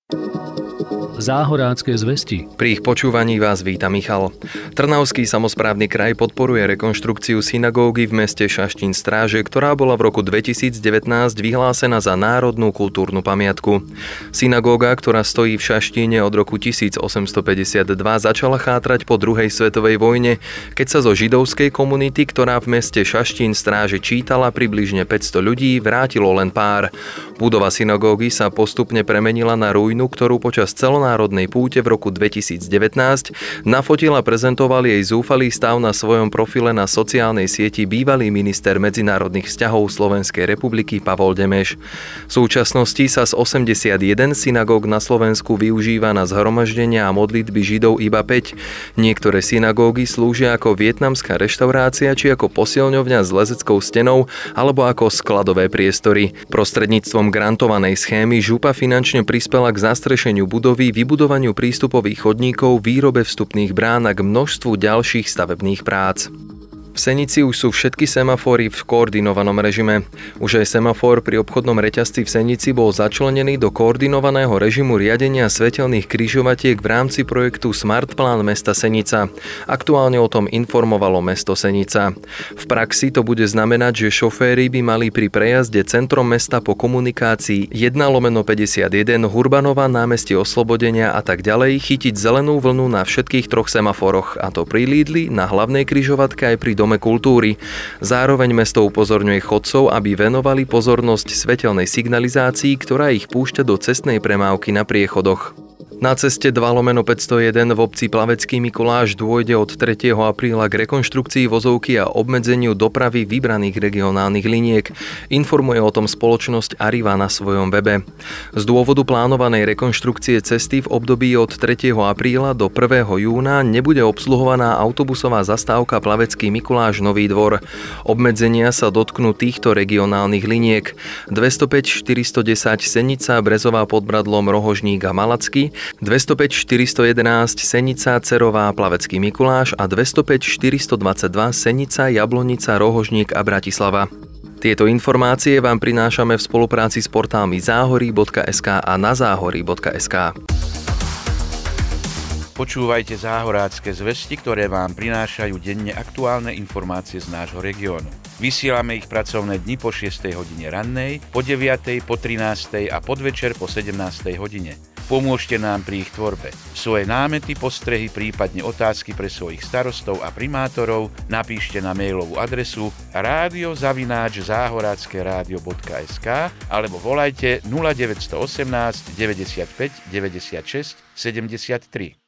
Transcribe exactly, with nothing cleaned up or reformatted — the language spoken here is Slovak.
Záhorácké zvesti. Pri ich počúvaní vás víta Michal. Trnavský samosprávny kraj podporuje rekonštrukciu synagógy v meste Šaštín Stráže, ktorá bola v roku dvetisícdevätnásť vyhlásená za národnú kultúrnu pamiatku. Synagóga, ktorá stojí v Šaštíne od roku tisícosemstopäťdesiatdva, začala chátrať po druhej svetovej vojne, keď sa zo židovskej komunity, ktorá v meste Šaštín Stráže čítala približne päťsto ľudí, vrátilo len pár. Budova synagógy sa postupne premenila na ruinu, ktorú počas celonárodnej púte v roku dvetisícdevätnásť nafotil a prezentoval jej zúfalý stav na svojom profile na sociálnej sieti bývalý minister medzinárodných vzťahov Slovenskej republiky Pavol Demeš. V súčasnosti sa z osemdesiatjeden synagóg na Slovensku využíva na zhromaždenia a modlitby Židov iba päť. Niektoré synagógy slúžia ako vietnamská reštaurácia či ako posilňovňa s lezeckou stenou alebo ako skladové priestory. Prostredníctvom grantovanej schémy župa finančne prispela k zastrešeniu budovy, vybudovaniu prístupových chodníkov, výrobe vstupných brán a k množstvu ďalších stavebných prác. V Senici už sú všetky semafóry v koordinovanom režime. Už aj semafor pri obchodnom reťazci v Senici bol začlenený do koordinovaného režimu riadenia svetelných križovatiek v rámci projektu Smart Plán mesta Senica. Aktuálne o tom informovalo mesto Senica. V praxi to bude znamenať, že šoféri by mali pri prejazde centrom mesta po komunikácii jeden lomeno päťdesiatjeden Hurbanova, námestie Oslobodenia a tak ďalej chytiť zelenú vlnu na všetkých troch semaforoch, a to pri Lidli, na hlavnej križovatke aj pri Dome kultúry. Zároveň mesto upozorňuje chodcov, aby venovali pozornosť svetelnej signalizácii, ktorá ich púšťa do cestnej premávky na priechodoch. Na ceste dva lomeno päťstojeden v obci Plavecký Mikuláš dôjde od tretieho apríla k rekonštrukcii vozovky a obmedzeniu dopravy vybraných regionálnych liniek. Informuje o tom spoločnosť Arriva na svojom webe. Z dôvodu plánovanej rekonštrukcie cesty v období od tretieho apríla do prvého júna nebude obsluhovaná autobusová zastávka Plavecký Mikuláš Nový Dvor. Obmedzenia sa dotknú týchto regionálnych liniek: dvestopäť štyristodesať Senica Brezová pod Bradlom Rohožník a Malacky, dvestopäť štyristojedenásť Senica Cerová Plavecký Mikuláš a dvestopäť štyristodvadsaťdva Senica Jablonica Rohožník a Bratislava. Tieto informácie vám prinášame v spolupráci s portálmi záhorí bodka es ká a na záhorí bodka es ká. Počúvajte záhorácké zvesti, ktoré vám prinášajú denne aktuálne informácie z nášho regiónu. Vysielame ich pracovné dni po šiestej hodine rannej, po deviatej, po trinástej a podvečer po sedemnástej hodine. Pomôžte nám pri ich tvorbe. Svoje námety, postrehy, prípadne otázky pre svojich starostov a primátorov napíšte na mailovú adresu rádio zavináč záhorácké rádio bodka es ká alebo volajte nula deväť jedna osem deväťdesiatpäť deväťdesiatšesť sedemdesiattri.